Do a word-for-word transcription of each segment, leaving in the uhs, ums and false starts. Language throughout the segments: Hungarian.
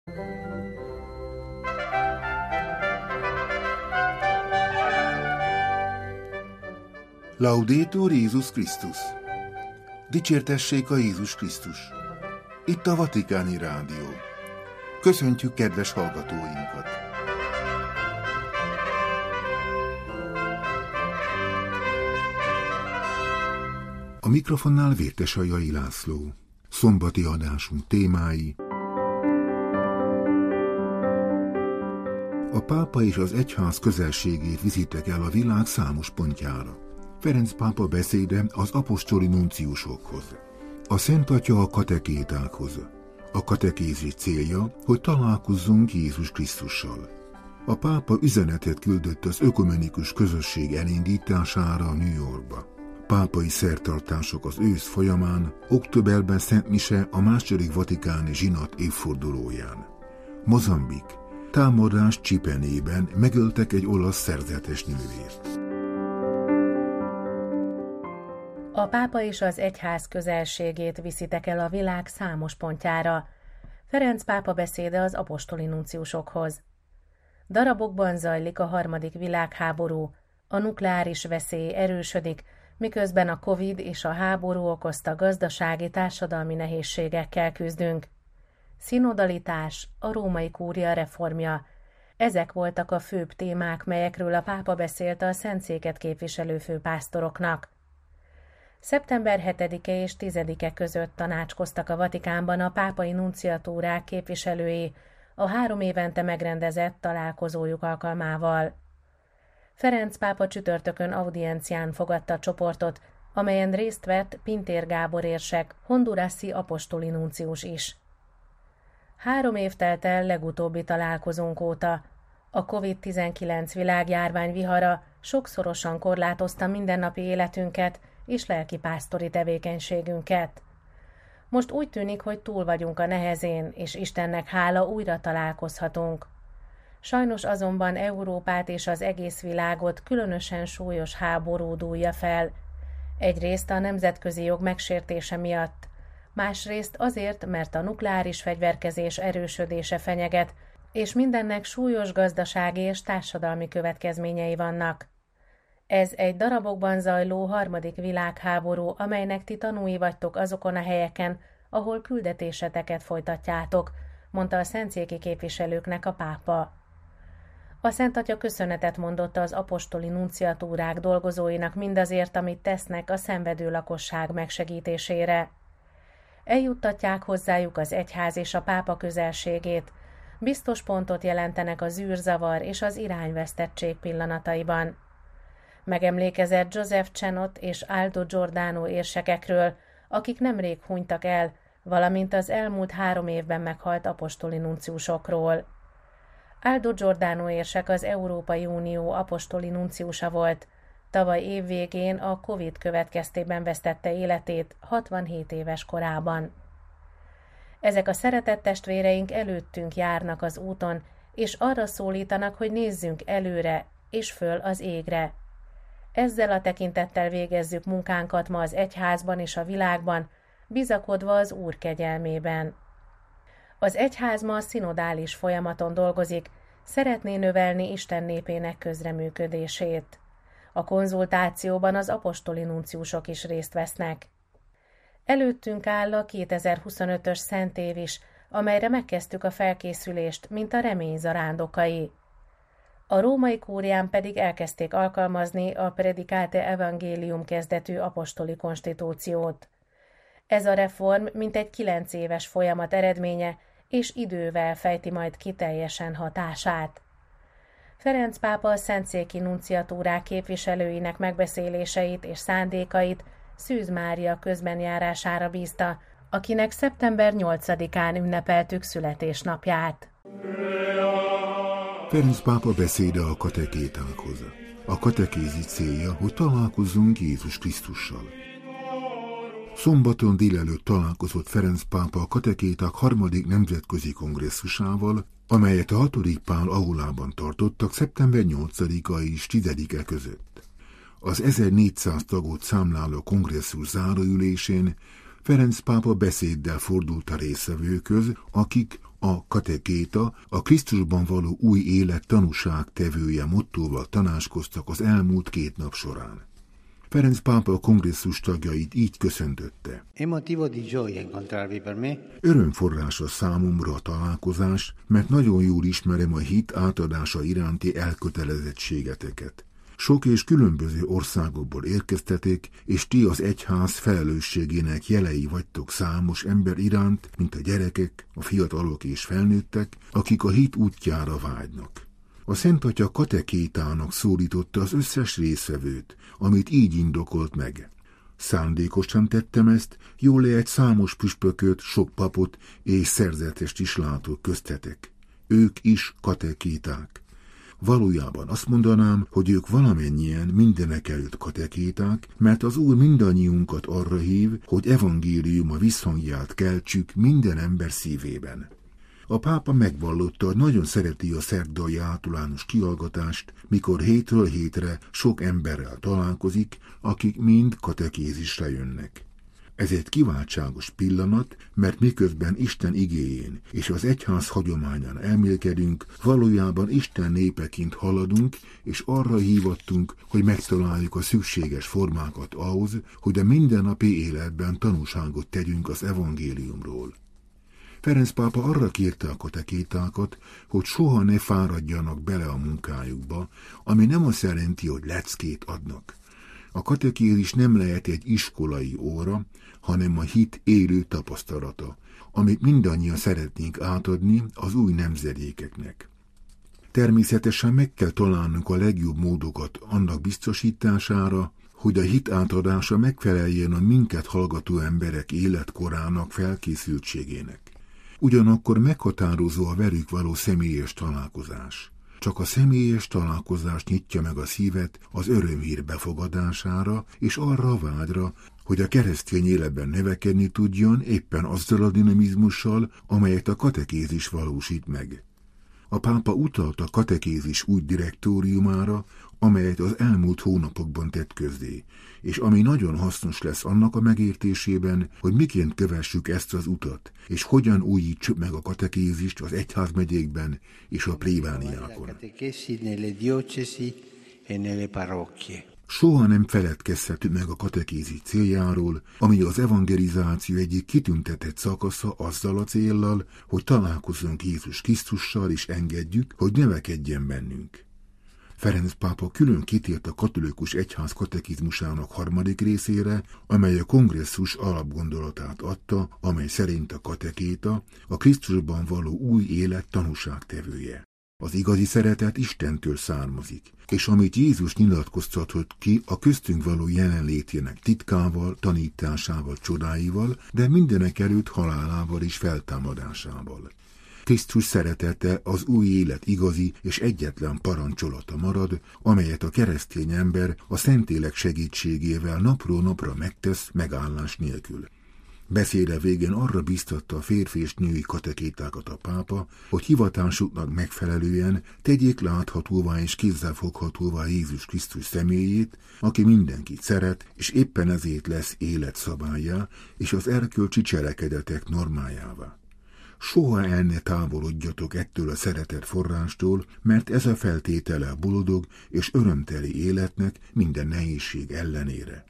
Laudetur Jézus Krisztus! Dicsértessék a Jézus Krisztus! Itt a Vatikáni Rádió. Köszöntjük kedves hallgatóinkat! A mikrofonnál Vértesajai László. Szombati adásunk témái: a pápa és az egyház közelségét viszitek el a világ számos pontjára. Ferenc pápa beszéde az apostoli nunciusokhoz. A Szent Atya a katekétákhoz. A katekézis célja, hogy találkozzunk Jézus Krisztussal. A pápa üzenetet küldött az ökumenikus közösség elindítására New Yorkba. Pápai szertartások az ősz folyamán, októberben Szent Mise a második vatikáni zsinat évfordulóján. Mozambik. Támadás Csipenében megöltek egy olasz szerzetes nővért. A pápa és az egyház közelségét viszitek el a világ számos pontjára. Ferenc pápa beszéde az apostoli nunciusokhoz. Darabokban zajlik a harmadik világháború, a nukleáris veszély erősödik, miközben a Covid és a háború okozta gazdasági társadalmi nehézségekkel küzdünk. Szinodalitás, a római kúria reformja. Ezek voltak a főbb témák, melyekről a pápa beszélt a Szentszéket képviselő főpásztoroknak. szeptember hetedike és tizedike között tanácskoztak a Vatikánban a pápai nunciatúrák képviselői a három évente megrendezett találkozójuk alkalmával. Ferenc pápa csütörtökön audiencián fogadta a csoportot, amelyen részt vett Pintér Gábor érsek, hondurasi apostoli nuncius is. Három év telt el legutóbbi találkozónk óta. A kovid tizenkilenc világjárvány vihara sokszorosan korlátozta mindennapi életünket és lelkipásztori tevékenységünket. Most úgy tűnik, hogy túl vagyunk a nehezén, és Istennek hála újra találkozhatunk. Sajnos azonban Európát és az egész világot különösen súlyos háború dúlja fel. Egyrészt a nemzetközi jog megsértése miatt, másrészt azért, mert a nukleáris fegyverkezés erősödése fenyeget, és mindennek súlyos gazdasági és társadalmi következményei vannak. Ez egy darabokban zajló harmadik világháború, amelynek ti tanúi vagytok azokon a helyeken, ahol küldetéseteket folytatjátok, mondta a szentszéki képviselőknek a pápa. A Szent Atya köszönetet mondott az apostoli nunciatúrák dolgozóinak mindazért, amit tesznek a szenvedő lakosság megsegítésére. Eljuttatják hozzájuk az egyház és a pápa közelségét, biztos pontot jelentenek az űrzavar és az irányvesztettség pillanataiban. Megemlékezett Joseph Chenot és Aldo Giordano érsekekről, akik nemrég hunytak el, valamint az elmúlt három évben meghalt apostoli nunciusokról. Aldo Giordano érsek az Európai Unió apostoli nunciusa volt. Tavaly év végén a Covid következtében vesztette életét hatvanhét éves korában. Ezek a szeretett testvéreink előttünk járnak az úton, és arra szólítanak, hogy nézzünk előre és föl az égre. Ezzel a tekintettel végezzük munkánkat ma az egyházban és a világban, bizakodva az Úr kegyelmében. Az egyház ma a szinodális folyamaton dolgozik, szeretné növelni Isten népének közreműködését. A konzultációban az apostoli nunciusok is részt vesznek. Előttünk áll a kétezer-huszonötös szentév is, amelyre megkezdtük a felkészülést, mint a remény zarándokai. A római kúrián pedig elkezdték alkalmazni a Predicate Evangelium kezdetű apostoli konstitúciót. Ez a reform mintegy kilenc éves folyamat eredménye, és idővel fejti majd ki teljesen hatását. Ferenc pápa a szentszéki nunciatúrák képviselőinek megbeszéléseit és szándékait Szűz Mária közbenjárására bízta, akinek szeptember nyolcadikán ünnepeltük születésnapját. Ferenc pápa beszéde a katekétákhoz. A katekézis célja, hogy találkozzunk Jézus Krisztussal. Szombaton délelőtt találkozott Ferenc pápa a katekéták harmadik nemzetközi kongresszusával, amelyet a hatodik Pál aulában tartottak szeptember nyolcadika és tizedike között. Az ezernégyszáz tagot számláló kongresszus záróülésén Ferenc pápa beszéddel fordult a résztvevőkhöz, akik A katekéta, a Krisztusban való új élet tanúságtevője mottóval tanácskoztak az elmúlt két nap során. Ferenc pápa a kongresszus tagjait így köszöntötte. Örömforrás a számomra a találkozás, mert nagyon jól ismerem a hit átadása iránti elkötelezettségeteket. Sok és különböző országokból érkeztetek, és ti az egyház felelősségének jelei vagytok számos ember iránt, mint a gyerekek, a fiatalok és felnőttek, akik a hit útjára vágynak. A Szent Atya katekétának szólította az összes részvevőt, amit így indokolt meg. Szándékosan tettem ezt, jól lehet számos püspököt, sok papot és szerzetest is látok köztetek. Ők is katekéták. Valójában azt mondanám, hogy ők valamennyien mindenekelőtt katekéták, mert az Úr mindannyiunkat arra hív, hogy evangéliuma visszhangját keltsük minden ember szívében. A pápa megvallotta, hogy nagyon szereti a szerdai általános kihallgatást, mikor hétről hétre sok emberrel találkozik, akik mind katekézisre jönnek. Ez egy kiváltságos pillanat, mert miközben Isten igéjén és az egyház hagyományán elmélkedünk, valójában Isten népeként haladunk, és arra hívattunk, hogy megtaláljuk a szükséges formákat ahhoz, hogy a mindennapi életben tanúságot tegyünk az evangéliumról. Ferenc pápa arra kérte a katekétákat, hogy soha ne fáradjanak bele a munkájukba, ami nem azt jelenti, hogy leckét adnak. A katekézis nem lehet egy iskolai óra, hanem a hit élő tapasztalata, amit mindannyian szeretnénk átadni az új nemzedékeknek. Természetesen meg kell találnunk a legjobb módokat annak biztosítására, hogy a hit átadása megfeleljen a minket hallgató emberek életkorának felkészültségének. Ugyanakkor meghatározó a velük való személyes találkozás. Csak a személyes találkozás nyitja meg a szívet az örömhír befogadására és arra a vágyra, hogy a keresztény életben növekedni tudjon éppen azzal a dinamizmussal, amelyet a katekézis valósít meg. A pápa utalt a katekézis új direktóriumára, amelyet az elmúlt hónapokban tett közzé, és ami nagyon hasznos lesz annak a megértésében, hogy miként kövessük ezt az utat, és hogyan újítsuk meg a katekézist az egyházmegyékben és a plébániákon. Soha nem feledkezhetünk meg a katekézis céljáról, ami az evangelizáció egyik kitüntetett szakasza azzal a céllal, hogy találkozzunk Jézus Krisztussal és engedjük, hogy növekedjen bennünk. Ferenc pápa külön kitért a katolikus egyház katekizmusának harmadik részére, amely a kongresszus alapgondolatát adta, amely szerint a katekéta a Krisztusban való új élet tanúságtevője. Az igazi szeretet Istentől származik, és amit Jézus nyilatkoztatott ki a köztünk való jelenlétének titkával, tanításával, csodáival, de mindenekelőtt halálával és feltámadásával. Krisztus szeretete az új élet igazi és egyetlen parancsolata marad, amelyet a keresztény ember a Szentlélek segítségével napról napra megtesz megállás nélkül. Beszéde végén arra biztatta a férfi és női katekétákat a pápa, hogy hivatásuknak megfelelően tegyék láthatóvá és kézzelfoghatóvá Jézus Krisztus személyét, aki mindenkit szeret, és éppen ezért lesz életszabállyá és az erkölcsi cselekedetek normájává. Soha el ne távolodjatok ettől a szeretet forrástól, mert ez a feltétele a boldog és örömteli életnek minden nehézség ellenére.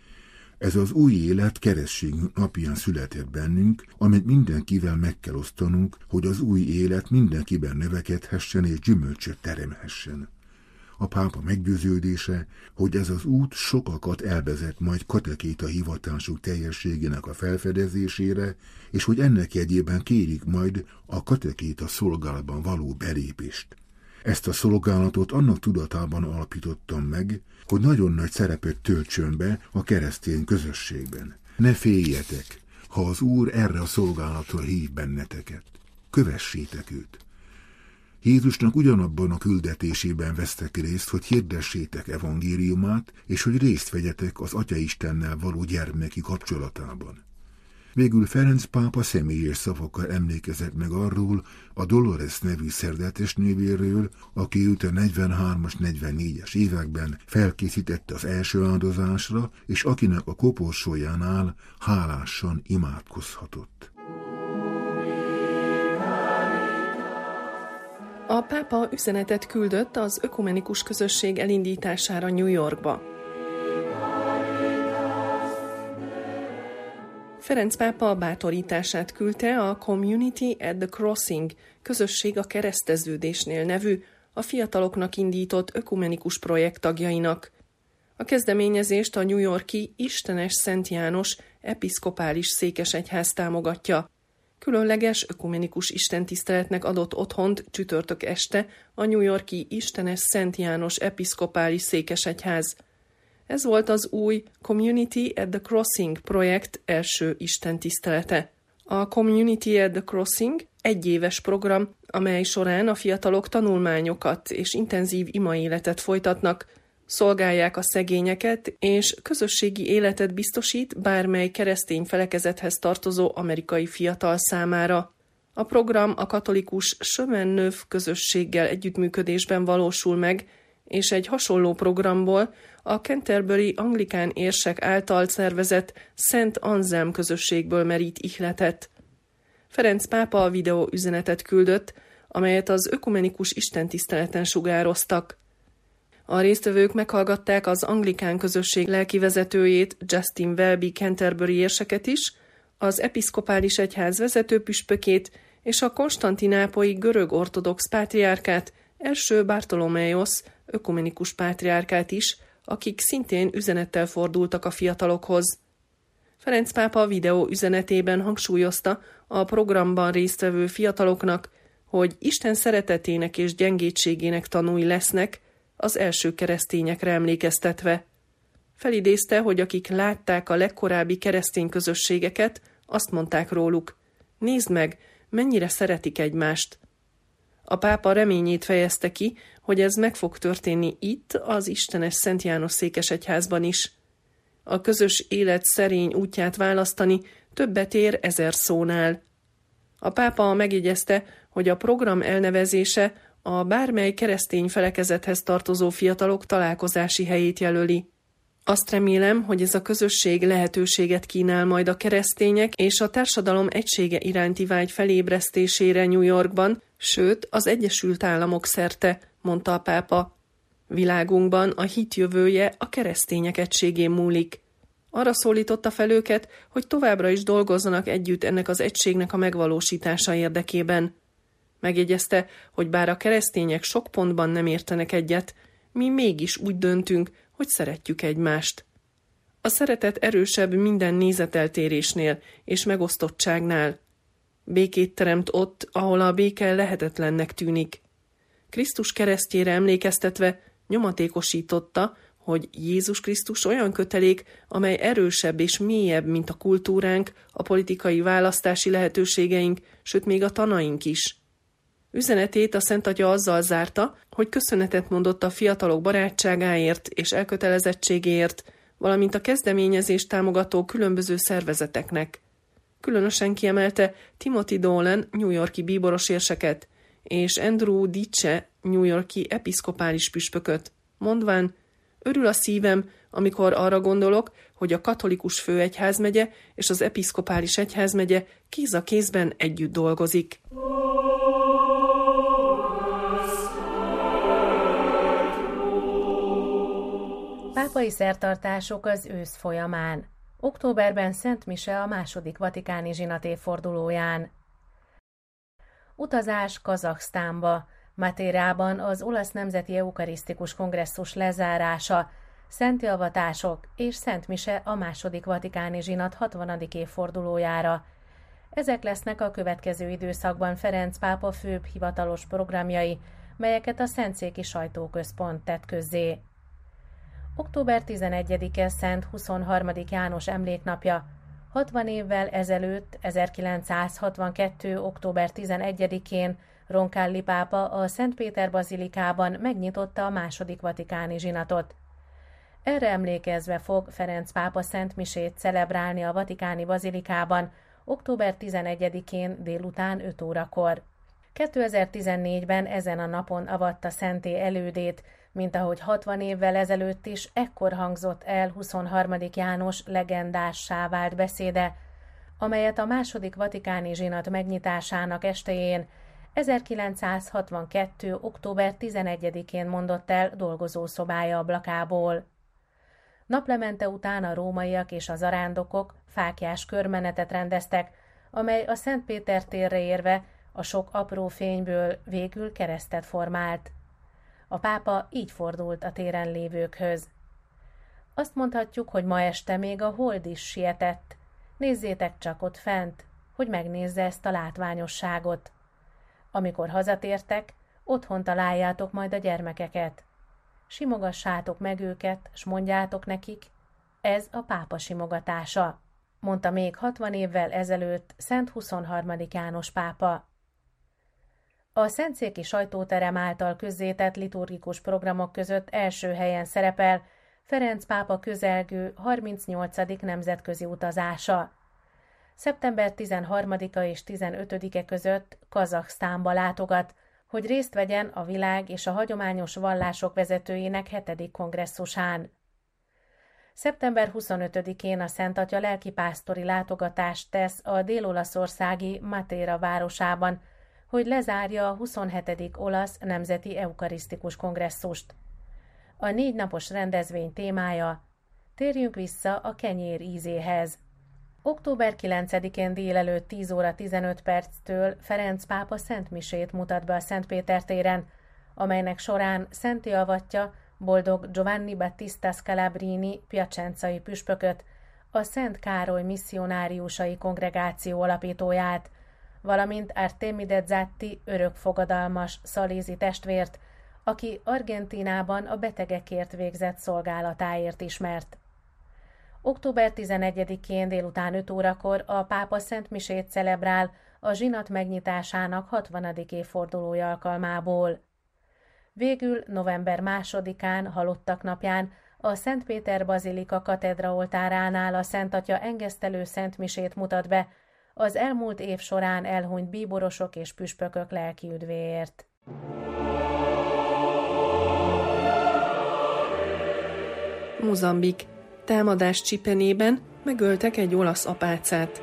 Ez az új élet keresztségünk napján született bennünk, amit mindenkivel meg kell osztanunk, hogy az új élet mindenkiben növekedhessen és gyümölcsöt teremhessen. A pápa meggyőződése, hogy ez az út sokakat elvezet majd katekéta hivatásuk teljességének a felfedezésére, és hogy ennek jegyében kérik majd a katekéta szolgálatban való belépést. Ezt a szolgálatot annak tudatában alapítottam meg, hogy nagyon nagy szerepet töltsön be a keresztény közösségben. Ne féljetek, ha az Úr erre a szolgálatra hív benneteket. Kövessétek őt. Jézusnak ugyanabban a küldetésében vesztek részt, hogy hirdessétek evangéliumát, és hogy részt vegyetek az Atya Istennel való gyermeki kapcsolatában. Végül Ferenc pápa személyes szavakkal emlékezett meg arról a Dolores nevű szerzetes nővéről, aki őt a negyvenhármas negyvennégyes években felkészítette az első áldozásra, és akinek a koporsójánál hálásan imádkozhatott. A pápa üzenetet küldött az ökumenikus közösség elindítására New Yorkba. Ferenc pápa bátorítását küldte a Community at the Crossing, közösség a kereszteződésnél nevű, a fiataloknak indított ökumenikus projekt tagjainak. A kezdeményezést a New York-i Istenes Szent János episzkopális székesegyház támogatja. Különleges ökumenikus istentiszteletnek adott otthont csütörtök este a New York-i Istenes Szent János episzkopális székesegyház. Ez volt az új Community at the Crossing projekt első istentisztelete. A Community at the Crossing egyéves program, amely során a fiatalok tanulmányokat és intenzív imaéletet folytatnak, szolgálják a szegényeket és közösségi életet biztosít bármely keresztény felekezethez tartozó amerikai fiatal számára. A program a katolikus Chemin Neuf közösséggel együttműködésben valósul meg, és egy hasonló programból a Canterbury anglikán érsek által szervezett Szent Anselm közösségből merít ihletet. Ferenc pápa a videó üzenetet küldött, amelyet az ökumenikus istentiszteleten sugároztak. A résztvevők meghallgatták az anglikán közösség lelkivezetőjét, Justin Welby Canterbury érseket is, az episzkopális egyház vezetőpüspökét és a konstantinápolyi görög ortodox pátriárkát, első Bartoloméos ökumenikus pátriárkát is, akik szintén üzenettel fordultak a fiatalokhoz. Ferenc pápa a videó üzenetében hangsúlyozta a programban résztvevő fiataloknak, hogy Isten szeretetének és gyengétségének tanúi lesznek, az első keresztényekre emlékeztetve. Felidézte, hogy akik látták a legkorábbi keresztény közösségeket, azt mondták róluk: nézd meg, mennyire szeretik egymást. A pápa reményét fejezte ki, hogy ez meg fog történni itt, az Istenes Szent János székesegyházban is. A közös élet szerény útját választani többet ér ezer szónál. A pápa megjegyezte, hogy a program elnevezése a bármely keresztény felekezethez tartozó fiatalok találkozási helyét jelöli. Azt remélem, hogy ez a közösség lehetőséget kínál majd a keresztények és a társadalom egysége iránti vágy felébresztésére New Yorkban, sőt az Egyesült Államok szerte, mondta a pápa. Világunkban a hit jövője a keresztények egységén múlik. Arra szólította fel őket, hogy továbbra is dolgozzanak együtt ennek az egységnek a megvalósítása érdekében. Megjegyezte, hogy bár a keresztények sok pontban nem értenek egyet, mi mégis úgy döntünk, hogy szeretjük egymást. A szeretet erősebb minden nézeteltérésnél és megosztottságnál. Békét teremt ott, ahol a béke lehetetlennek tűnik. Krisztus keresztjére emlékeztetve nyomatékosította, hogy Jézus Krisztus olyan kötelék, amely erősebb és mélyebb, mint a kultúránk, a politikai választási lehetőségeink, sőt még a tanaink is. Üzenetét a Szent Atya azzal zárta, hogy köszönetet mondott a fiatalok barátságáért és elkötelezettségéért, valamint a kezdeményezést támogató különböző szervezeteknek. Különösen kiemelte Timothy Dolan New York-i bíboros érseket és Andrew Dice New York-i episzkopális püspököt, mondván: örül a szívem, amikor arra gondolok, hogy a katolikus főegyházmegye és az episzkopális egyházmegye kéz a kézben együtt dolgozik. Pápai szertartások az ősz folyamán. Októberben Szent Mise a második vatikáni zsinat évfordulóján. Utazás Kazaksztánba, Matérában az olasz nemzeti eukarisztikus kongresszus lezárása, szenti avatások és Szent Mise a második vatikáni zsinat hatvanadik évfordulójára. Ezek lesznek a következő időszakban Ferenc pápa főbb hivatalos programjai, melyeket a Szentszéki Sajtóközpont tett közzé. október tizenegyedike Szent huszonharmadik János emléknapja. hatvan évvel ezelőtt, ezerkilencszázhatvankettő. október tizenegyedikén Roncalli pápa a Szent Péter bazilikában megnyitotta a második vatikáni zsinatot. Erre emlékezve fog Ferenc pápa szent misét celebrálni a vatikáni bazilikában október tizenegyedikén délután öt órakor. kétezer-tizennégyben ezen a napon avatta szenté elődét, mint ahogy hatvan évvel ezelőtt is ekkor hangzott el huszonharmadik János legendássá vált beszéde, amelyet a második vatikáni zsinat megnyitásának estején ezerkilencszázhatvankettő. október tizenegyedikén mondott el dolgozószobája ablakából. Naplemente után a rómaiak és a zarándokok fáklyás körmenetet rendeztek, amely a Szent Péter térre érve a sok apró fényből végül keresztet formált. A pápa így fordult a téren lévőkhöz. Azt mondhatjuk, hogy ma este még a hold is sietett. Nézzétek csak ott fent, hogy megnézze ezt a látványosságot. Amikor hazatértek, otthon találjátok majd a gyermekeket. Simogassátok meg őket, s mondjátok nekik, ez a pápa simogatása, mondta még hatvan évvel ezelőtt Szent huszonharmadik János pápa. A szentszéki sajtóterem által közzétett liturgikus programok között első helyen szerepel Ferenc pápa közelgő harmincnyolcadik nemzetközi utazása. szeptember tizenharmadika és tizenötödike között Kazaksztánba látogat, hogy részt vegyen a világ és a hagyományos vallások vezetőinek hetedik kongresszusán. szeptember huszonötödikén a Szent Atya lelkipásztori látogatást tesz a dél-olaszországi Matera városában, hogy lezárja a huszonhetedik olasz nemzeti eukarisztikus kongresszust. A négy napos rendezvény témája: térjünk vissza a kenyér ízéhez. október kilencedikén délelőtt tíz óra tizenöt perctől Ferenc pápa szentmisét mutat be a Szent Péter téren, amelynek során szentté avatja boldog Giovanni Battista Scalabrini piacenzai püspököt, a Szent Károly misszionáriusai kongregáció alapítóját, valamint Artemide Zatti örökfogadalmas szalézi testvért, aki Argentínában a betegekért végzett szolgálatáért ismert. október tizenegyedikén délután öt órakor a pápa szentmisét celebrál a zsinat megnyitásának hatvanadik évfordulója alkalmából. Végül november másodikán, halottak napján a Szent Péter Bazilika katedra oltáránál a Szent Atya engesztelő szentmisét mutat be az elmúlt év során elhunyt bíborosok és püspökök lelki üdvéért. Mozambik. Támadás Csipenében megöltek egy olasz apácát.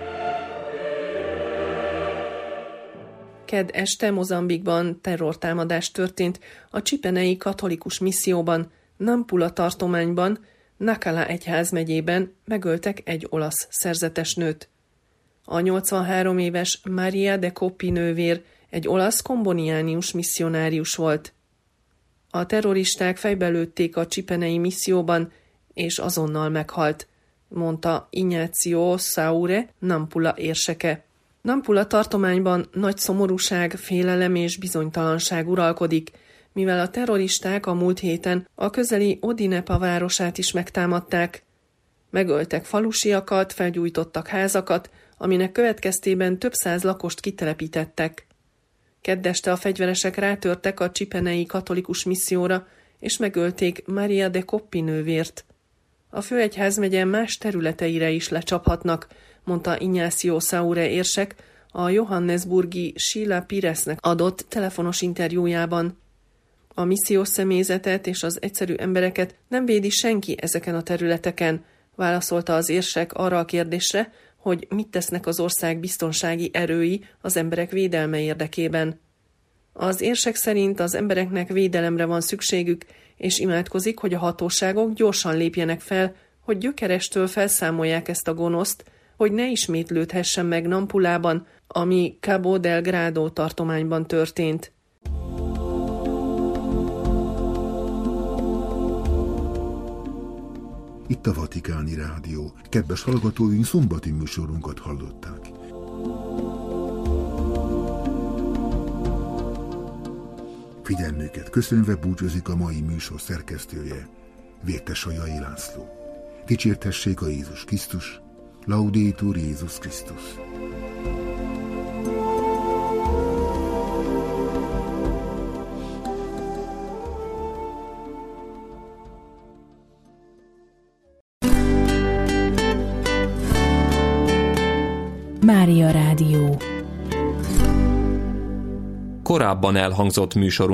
Kedd este Mozambikban terrortámadás történt a csipenei katolikus misszióban, Nampula tartományban, Nacala egyházmegyében megöltek egy olasz szerzetesnőt. A nyolcvanhárom éves Maria de Coppi nővér egy olasz komboniánius misszionárius volt. A terroristák fejbelőtték a csipenei misszióban, és azonnal meghalt, mondta Ignacio Saure, Nampula érseke. Nampula tartományban nagy szomorúság, félelem és bizonytalanság uralkodik, mivel a terroristák a múlt héten a közeli Odinepa városát is megtámadták. Megöltek falusiakat, felgyújtottak házakat, aminek következtében több száz lakost kitelepítettek. Kedd este a fegyveresek rátörtek a csipenei katolikus misszióra, és megölték Maria de Coppi nővért. A főegyházmegye más területeire is lecsaphatnak, mondta Ignacio Saure érsek a johannesburgi Sheila Piresnek adott telefonos interjújában. A missziós személyzetet és az egyszerű embereket nem védi senki ezeken a területeken, válaszolta az érsek arra a kérdésre, hogy mit tesznek az ország biztonsági erői az emberek védelme érdekében. Az érsek szerint az embereknek védelemre van szükségük, és imádkozik, hogy a hatóságok gyorsan lépjenek fel, hogy gyökerestől felszámolják ezt a gonoszt, hogy ne ismétlődhessen meg Nampulában, ami Cabo Delgado tartományban történt. Itt a Vatikáni Rádió. Kedves hallgatóink, szombati műsorunkat hallották. Figyelmüket köszönve búcsúzik a mai műsor szerkesztője, Vértesajai László. Dicsértessék a Jézus Krisztus, Laudetur Jézus Krisztus. Mária Rádió. Korábban elhangzott műsorunk